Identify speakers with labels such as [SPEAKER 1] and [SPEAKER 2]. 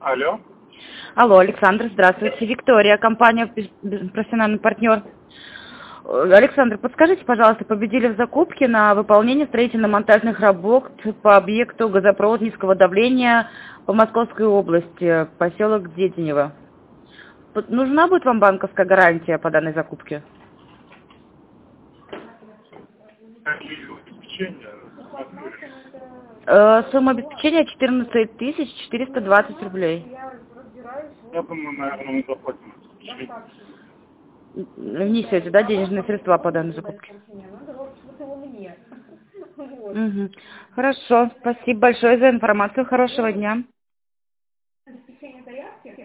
[SPEAKER 1] Алло.
[SPEAKER 2] Алло, Александр, здравствуйте. Виктория, компания «Профессиональный партнер». Александр, подскажите, пожалуйста, победили в закупке на выполнение строительно-монтажных работ по объекту газопровод низкого давления по Московской области, поселок Деденево. Нужна будет вам банковская гарантия по данной закупке?
[SPEAKER 1] Какие обеспечения?
[SPEAKER 2] Сумма обеспечения 14 420 рублей.
[SPEAKER 1] Я думаю, наверное, мы заплатим.
[SPEAKER 2] Внесете, да, денежные средства по данной закупке? Угу. Хорошо, спасибо большое за информацию, хорошего дня.